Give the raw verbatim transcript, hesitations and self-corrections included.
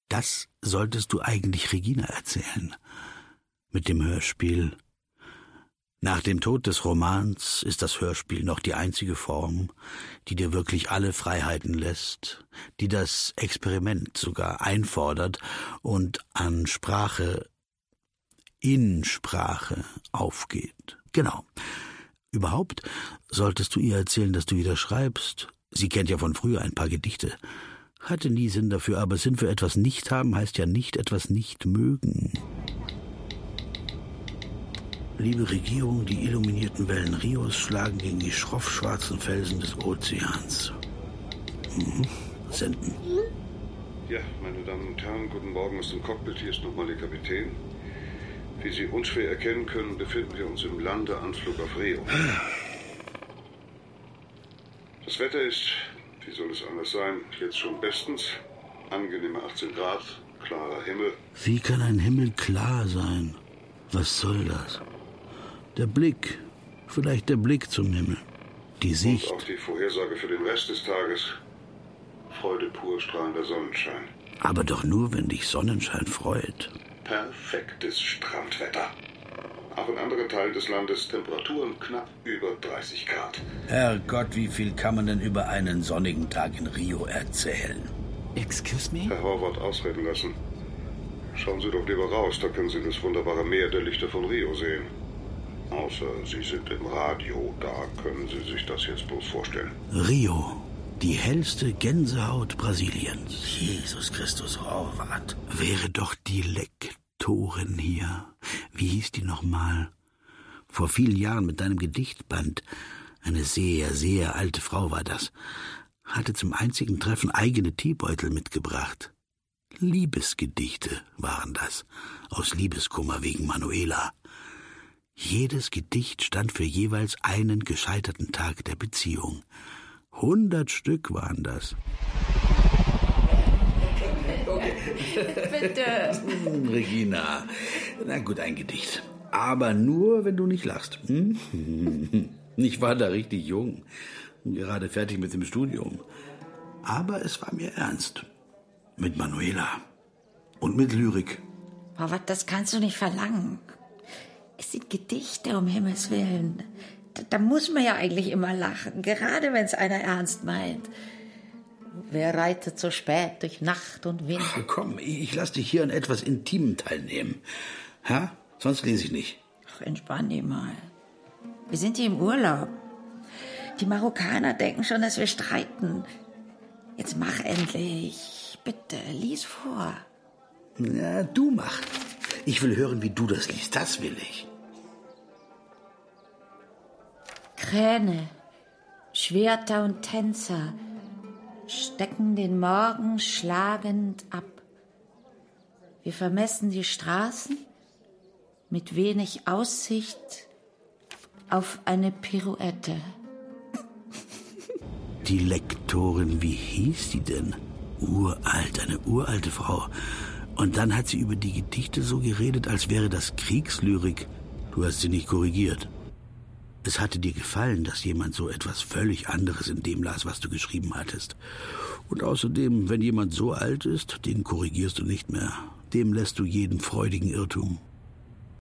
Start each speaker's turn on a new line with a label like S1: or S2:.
S1: Das solltest du eigentlich Regina erzählen. Mit dem Hörspiel. Nach dem Tod des Romans ist das Hörspiel noch die einzige Form, die dir wirklich alle Freiheiten lässt, die das Experiment sogar einfordert und an Sprache, in Sprache aufgeht. Genau. Überhaupt solltest du ihr erzählen, dass du wieder schreibst. Sie kennt ja von früher ein paar Gedichte. Hatte nie Sinn dafür, aber Sinn für etwas nicht haben heißt ja nicht etwas nicht mögen. Liebe Regierung, die illuminierten Wellen Rios schlagen gegen die schroff schwarzen Felsen des Ozeans. Mhm. Senden.
S2: Ja, meine Damen und Herren, guten Morgen aus dem Cockpit. Hier ist nochmal der Kapitän. Wie Sie unschwer erkennen können, befinden wir uns im Landeanflug auf Rio. Das Wetter ist, wie soll es anders sein, jetzt schon bestens. Angenehme achtzehn Grad, klarer Himmel.
S1: Wie kann ein Himmel klar sein? Was soll das? Der Blick, vielleicht der Blick zum Himmel. Die Sicht.
S2: Und auch die Vorhersage für den Rest des Tages. Freude pur, strahlender Sonnenschein.
S1: Aber doch nur, wenn dich Sonnenschein freut.
S2: Perfektes Strandwetter. Auch in anderen Teilen des Landes Temperaturen knapp über dreißig Grad.
S1: Herrgott, wie viel kann man denn über einen sonnigen Tag in Rio erzählen?
S3: Excuse me?
S2: Herr Horvath, ausreden lassen. Schauen Sie doch lieber raus, da können Sie das wunderbare Meer der Lichter von Rio sehen. Außer Sie sind im Radio, da können Sie sich das jetzt bloß vorstellen.
S1: Rio, die hellste Gänsehaut Brasiliens. Jesus Christus, Horvath. Wäre doch die Lektorin hier. Wie hieß die nochmal? Vor vielen Jahren mit deinem Gedichtband. Eine sehr, sehr alte Frau war das. Hatte zum einzigen Treffen eigene Teebeutel mitgebracht. Liebesgedichte waren das. Aus Liebeskummer wegen Manuela. Jedes Gedicht stand für jeweils einen gescheiterten Tag der Beziehung. Hundert Stück waren das.
S3: Bitte.
S1: Regina, na gut, ein Gedicht. Aber nur, wenn du nicht lachst. Hm? Ich war da richtig jung. Gerade fertig mit dem Studium. Aber es war mir ernst. Mit Manuela. Und mit Lyrik.
S3: Aber das kannst du nicht verlangen. Es sind Gedichte, um Himmels Willen. Da, da muss man ja eigentlich immer lachen, gerade wenn es einer ernst meint. Wer reitet so spät durch Nacht und Wind?
S1: Ach, komm, ich lass dich hier an etwas Intimem teilnehmen. Ha? Sonst lese ich nicht.
S3: Ach, entspann dich mal. Wir sind hier im Urlaub. Die Marokkaner denken schon, dass wir streiten. Jetzt mach endlich. Bitte, lies vor.
S1: Na, du mach. Ich will hören, wie du das liest. Das will ich.
S3: Kräne, Schwerter und Tänzer stecken den Morgen schlagend ab. Wir vermessen die Straßen mit wenig Aussicht auf eine Pirouette.
S1: Die Lektorin, wie hieß die denn? Uralt, eine uralte Frau. Und dann hat sie über die Gedichte so geredet, als wäre das Kriegslyrik. Du hast sie nicht korrigiert. Es hatte dir gefallen, dass jemand so etwas völlig anderes in dem las, was du geschrieben hattest. Und außerdem, wenn jemand so alt ist, den korrigierst du nicht mehr. Dem lässt du jeden freudigen Irrtum.